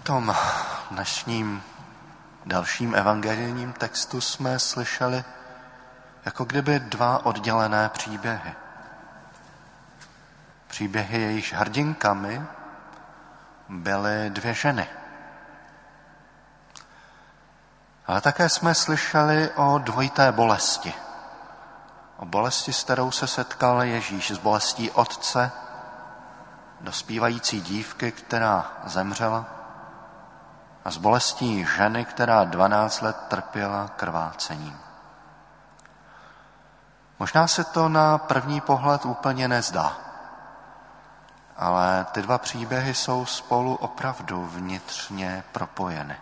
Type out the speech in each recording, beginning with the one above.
tom dnešním dalším evangelijním textu jsme slyšeli jako kdyby dva oddělené příběhy. Příběhy, jejichž hrdinkami byly dvě ženy. Ale také jsme slyšeli o dvojité bolesti. O bolesti, s kterou se setkal Ježíš, s bolestí otce, dospívající dívky, která zemřela, a s bolestí ženy, která 12 let trpěla krvácením. Možná se to na první pohled úplně nezdá, ale ty dva příběhy jsou spolu opravdu vnitřně propojeny.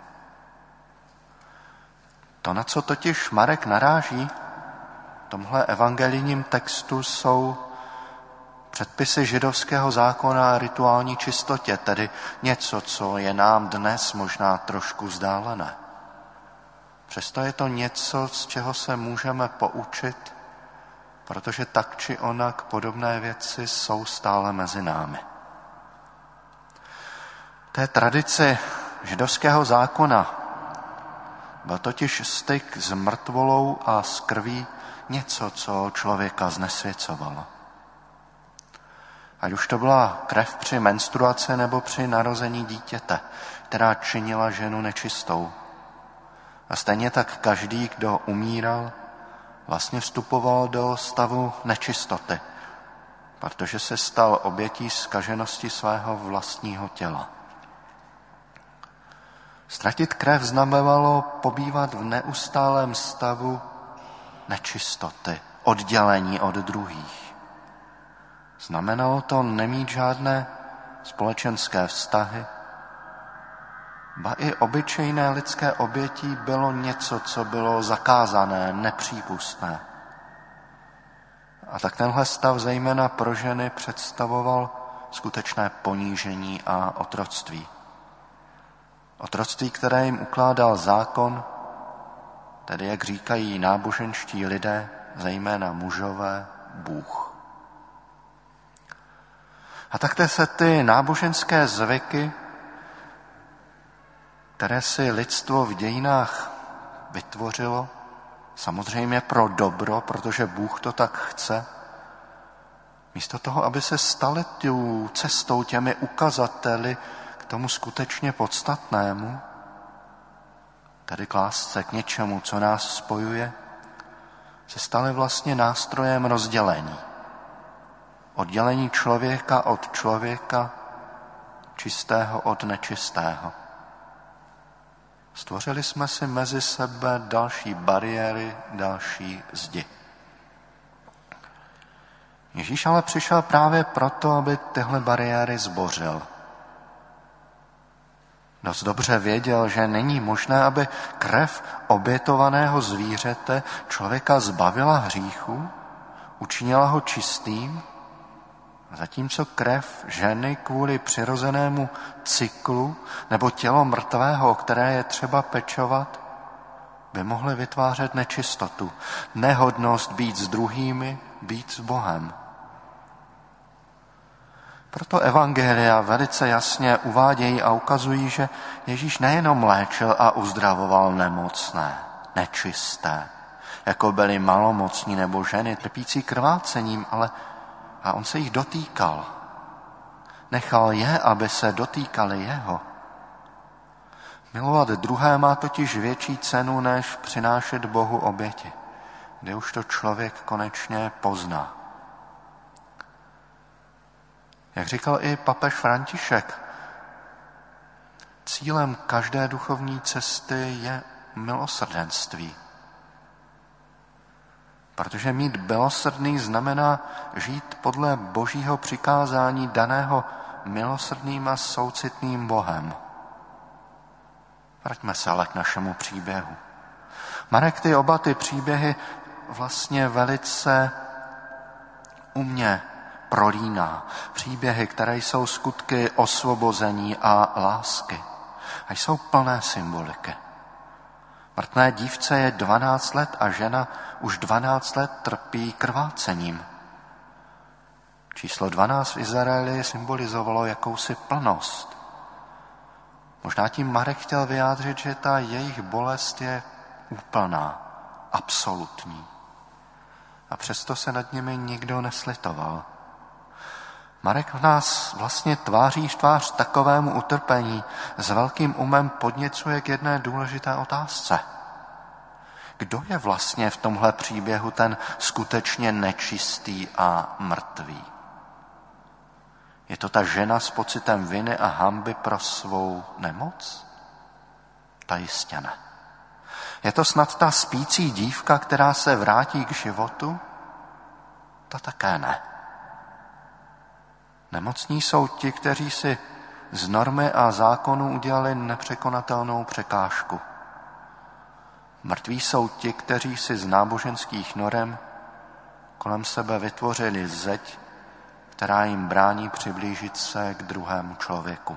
To, na co totiž Marek naráží v tomhle evangelijním textu, jsou předpisy židovského zákona a rituální čistotě, tedy něco, co je nám dnes možná trošku vzdálené. Přesto je to něco, z čeho se můžeme poučit, protože tak či onak podobné věci jsou stále mezi námi. Té tradici židovského zákona byl totiž styk s mrtvolou a s krví něco, co člověka znesvěcovalo. Ať už to byla krev při menstruaci nebo při narození dítěte, která činila ženu nečistou. A stejně tak každý, kdo umíral, vlastně vstupoval do stavu nečistoty, protože se stal obětí zkaženosti svého vlastního těla. Ztratit krev znamenalo pobývat v neustálém stavu nečistoty, oddělení od druhých. Znamenalo to nemít žádné společenské vztahy, ba i obyčejné lidské obětí bylo něco, co bylo zakázané, nepřípustné. A tak tenhle stav zejména pro ženy představoval skutečné ponížení a otroctví. Otroctví, které jim ukládal zákon, tedy jak říkají náboženští lidé, zejména mužové, Bůh. A takté se ty náboženské zvyky, které si lidstvo v dějinách vytvořilo, samozřejmě pro dobro, protože Bůh to tak chce, místo toho, aby se staly tou cestou, těmi ukazateli k tomu skutečně podstatnému, tedy k lásce, k něčemu, co nás spojuje, se staly vlastně nástrojem rozdělení. Oddělení člověka od člověka, čistého od nečistého. Stvořili jsme si mezi sebe další bariéry, další zdi. Ježíš ale přišel právě proto, aby tyhle bariéry zbořil. Dost dobře věděl, že není možné, aby krev obětovaného zvířete člověka zbavila hříchu, učinila ho čistým, zatímco krev ženy kvůli přirozenému cyklu nebo tělo mrtvého, o které je třeba pečovat, by mohly vytvářet nečistotu, nehodnost být s druhými, být s Bohem. Proto evangelia velice jasně uvádějí a ukazují, že Ježíš nejenom léčil a uzdravoval nemocné, nečisté, jako byli malomocní nebo ženy trpící krvácením, ale a on se jich dotýkal. Nechal je, aby se dotýkali jeho. Milovat druhé má totiž větší cenu, než přinášet Bohu oběti, kde už to člověk konečně pozná. Jak říkal i papež František, cílem každé duchovní cesty je milosrdenství. Protože mít milosrdný znamená žít podle Božího přikázání daného milosrdným a soucitným Bohem. Vraťme se ale k našemu příběhu. Marek oba ty příběhy vlastně velice umně prolíná. Příběhy, které jsou skutky osvobození a lásky. A jsou plné symboliky. Mrtvé dívce je 12 let a žena už 12 let trpí krvácením. Číslo 12 v Izraeli symbolizovalo jakousi plnost. Možná tím Marek chtěl vyjádřit, že ta jejich bolest je úplná, absolutní. A přesto se nad nimi nikdo neslitoval. Marek v nás vlastně tváří v tvář takovému utrpení s velkým umem podněcuje k jedné důležité otázce. Kdo je vlastně v tomhle příběhu ten skutečně nečistý a mrtvý? Je to ta žena s pocitem viny a hanby pro svou nemoc? Ta jistě ne. Je to snad ta spící dívka, která se vrátí k životu? Ta také ne. Nemocní jsou ti, kteří si z normy a zákonů udělali nepřekonatelnou překážku. Mrtví jsou ti, kteří si z náboženských norem kolem sebe vytvořili zeď, která jim brání přiblížit se k druhému člověku.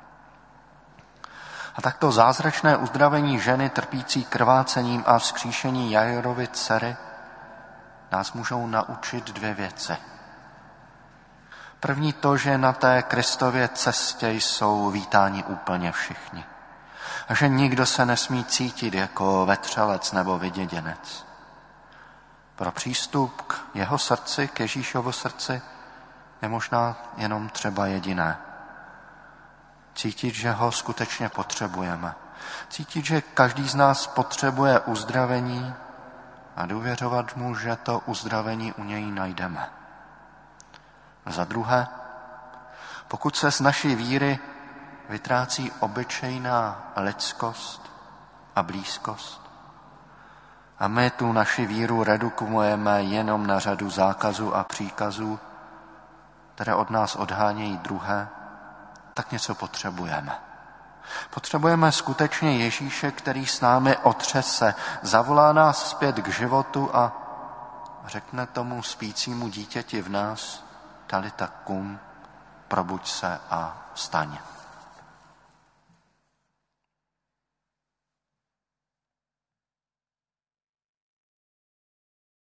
A takto zázračné uzdravení ženy trpící krvácením a vzkříšení Jairovy dcery nás můžou naučit dvě věci. První to, že na té Kristově cestě jsou vítáni úplně všichni. A že nikdo se nesmí cítit jako vetřelec nebo vyděděnec. Pro přístup k jeho srdci, k Ježíšovu srdci, je možná jenom třeba jediné. Cítit, že ho skutečně potřebujeme. Cítit, že každý z nás potřebuje uzdravení a důvěřovat mu, že to uzdravení u něj najdeme. Za druhé, pokud se z naší víry vytrácí obyčejná lidskost a blízkost a my tu naši víru redukujeme jenom na řadu zákazů a příkazů, které od nás odhánějí druhé, tak něco potřebujeme. Potřebujeme skutečně Ježíše, který s námi otřese, zavolá nás zpět k životu a řekne tomu spícímu dítěti v nás: Talita kum, probuď se a vstaň.